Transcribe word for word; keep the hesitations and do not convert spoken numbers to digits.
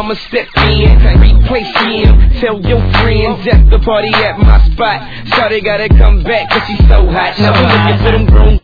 I'ma step in, replace him. Tell your friends at the party at my spot. Shawty gotta come back cause she's so hot. Now we looking for them grown